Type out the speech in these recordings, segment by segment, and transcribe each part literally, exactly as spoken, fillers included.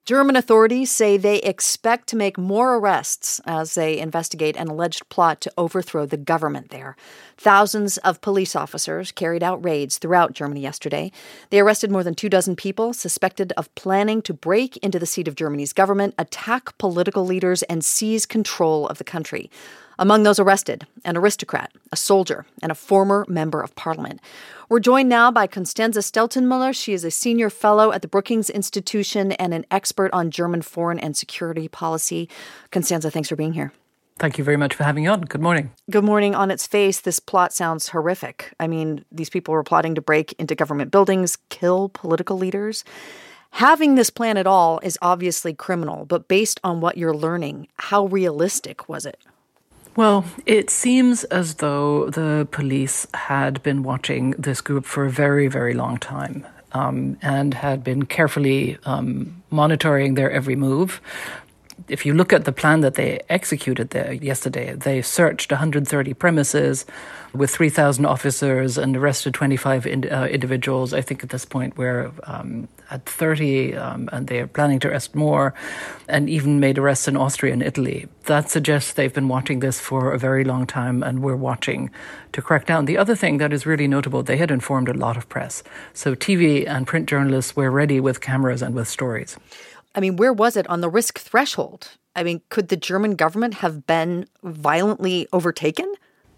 German authorities say they expect to make more arrests as they investigate an alleged plot to overthrow the government there. Thousands of police officers carried out raids throughout Germany yesterday. They arrested more than two dozen people suspected of planning to break into the seat of Germany's government, attack political leaders, and seize control of the country. Among those arrested, an aristocrat, a soldier, and a former member of parliament. We're joined now by Constanze Steltenmüller. She is a senior fellow at the Brookings Institution and an expert on German foreign and security policy. Constanze, thanks for being here. Thank you very much for having me on. Good morning. Good morning. On its face, this plot sounds horrific. I mean, these people were plotting to break into government buildings, kill political leaders. Having this plan at all is obviously criminal, but based on what you're learning, how realistic was it? Well, it seems as though the police had been watching this group for a very, very long time um, and had been carefully um, monitoring their every move. If you look at the plan that they executed there yesterday, they searched one hundred thirty premises with three thousand officers and arrested twenty-five in, uh, individuals. I think at this point we're um, at thirty, um, and they're planning to arrest more, and even made arrests in Austria and Italy. That suggests they've been watching this for a very long time, and we're watching to crack down. The other thing that is really notable, they had informed a lot of press. So T V and print journalists were ready with cameras and with stories. I mean, where was it on the risk threshold? I mean, could the German government have been violently overtaken?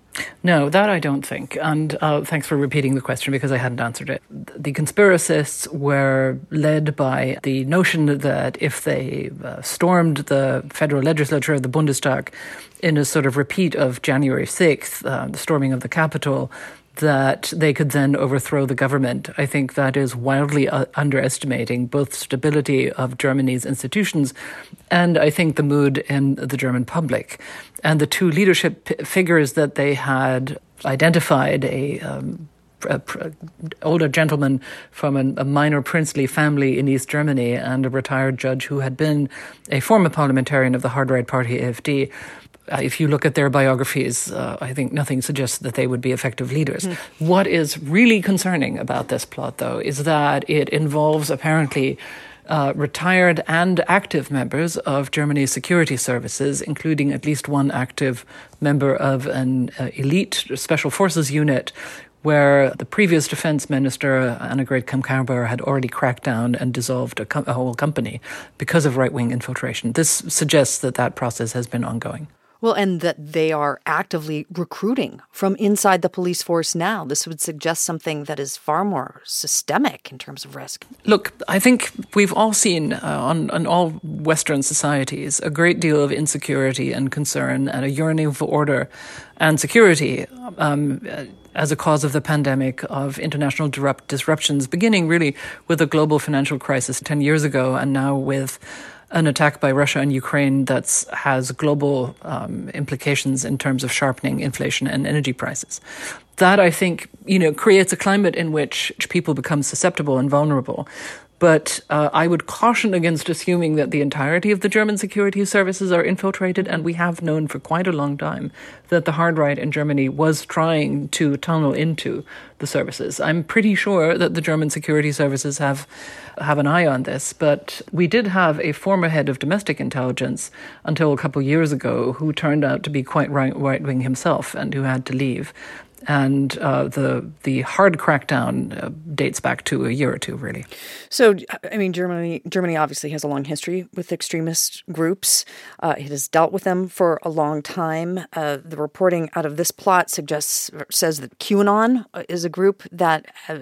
No, that I don't think. And uh, thanks for repeating the question because I hadn't answered it. The conspiracists were led by the notion that if they uh, stormed the federal legislature, the Bundestag, in a sort of repeat of January sixth, uh, the storming of the Capitol, that they could then overthrow the government. I think that is wildly uh, underestimating both stability of Germany's institutions and I think the mood in the German public. And the two leadership p- figures that they had identified, a, um, a, a older gentleman from a, a minor princely family in East Germany and a retired judge who had been a former parliamentarian of the hard-right party A F D, Uh, if you look at their biographies, uh, I think nothing suggests that they would be effective leaders. Mm. What is really concerning about this plot, though, is that it involves apparently uh, retired and active members of Germany's security services, including at least one active member of an uh, elite special forces unit where the previous defense minister, Annegret Kramp-Karrenbauer, had already cracked down and dissolved a, com- a whole company because of right-wing infiltration. This suggests that that process has been ongoing. Well, and that they are actively recruiting from inside the police force now. This would suggest something that is far more systemic in terms of risk. Look, I think we've all seen uh, on, on all Western societies a great deal of insecurity and concern and a yearning for order and security um, as a cause of the pandemic, of international disrupt- disruptions, beginning really with the global financial crisis ten years ago and now with an attack by Russia and Ukraine that has global um, implications in terms of sharpening inflation and energy prices. That, I think, you know, creates a climate in which people become susceptible and vulnerable. But uh, I would caution against assuming that the entirety of the German security services are infiltrated, and we have known for quite a long time that the hard right in Germany was trying to tunnel into the services. I'm pretty sure that the German security services have have an eye on this, but we did have a former head of domestic intelligence until a couple of years ago who turned out to be quite right, right-wing himself and who had to leave. And uh, the the hard crackdown uh, dates back to a year or two, really. So, I mean, Germany Germany obviously has a long history with extremist groups. Uh, it has dealt with them for a long time. Uh, the reporting out of this plot suggests says that QAnon is a group that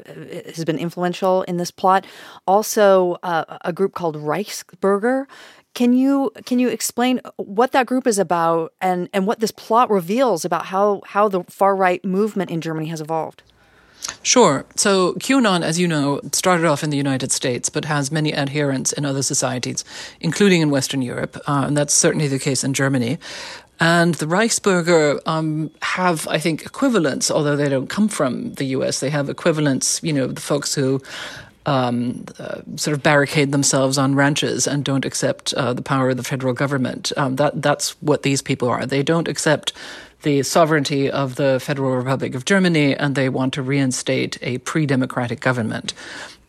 has been influential in this plot. Also, uh, a group called Reichsbürger. Can you can you explain what that group is about and, and what this plot reveals about how, how the far-right movement in Germany has evolved? Sure. So QAnon, as you know, started off in the United States, but has many adherents in other societies, including in Western Europe. Uh, and that's certainly the case in Germany. And the Reichsbürger um, have, I think, equivalents, although they don't come from the U S. They have equivalents, you know, the folks who Um, uh, sort of barricade themselves on ranches and don't accept uh, the power of the federal government. Um, that that's what these people are. They don't accept the sovereignty of the Federal Republic of Germany, and they want to reinstate a pre-democratic government.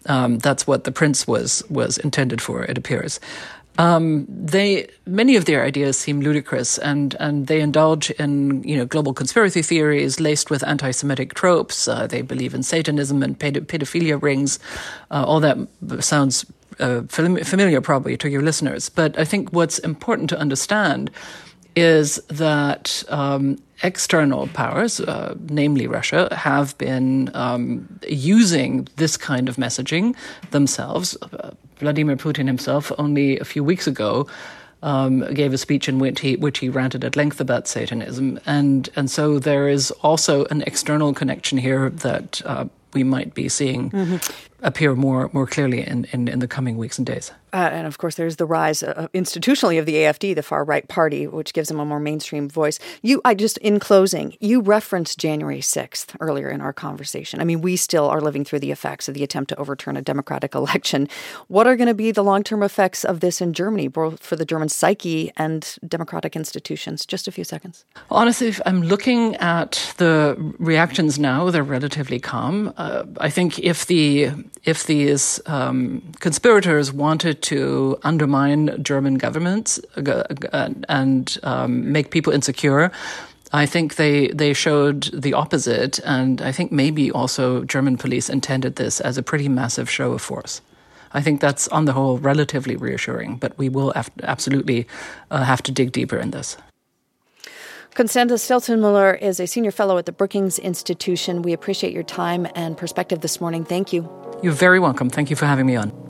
Um, that's what the prince was was intended for, it appears. Um, they many of their ideas seem ludicrous, and, and they indulge in you know global conspiracy theories laced with anti-Semitic tropes. Uh, they believe in Satanism and ped- pedophilia rings. Uh, all that sounds uh, familiar probably to your listeners. But I think what's important to understand is that um, external powers, uh, namely Russia, have been um, using this kind of messaging themselves. Uh, Vladimir Putin himself, only a few weeks ago, um, gave a speech in which he which he ranted at length about Satanism, and and so there is also an external connection here that uh, we might be seeing mm-hmm. appear more more clearly in, in, in the coming weeks and days. Uh, and of course, there's the rise uh, institutionally of the A F D, the far-right party, which gives them a more mainstream voice. You, I just, in closing, you referenced January sixth earlier in our conversation. I mean, we still are living through the effects of the attempt to overturn a democratic election. What are going to be the long-term effects of this in Germany, both for the German psyche and democratic institutions? Just a few seconds. Honestly, if I'm looking at the reactions now, they're relatively calm. Uh, I think if the if these um, conspirators wanted to undermine German governments uh, and um, make people insecure, I think they they showed the opposite, and I think maybe also German police intended this as a pretty massive show of force. I think that's, on the whole, relatively reassuring, but we will have, absolutely uh, have to dig deeper in this. Constanze Stelzenmüller is a senior fellow at the Brookings Institution. We appreciate your time and perspective this morning. Thank you. You're very welcome. Thank you for having me on.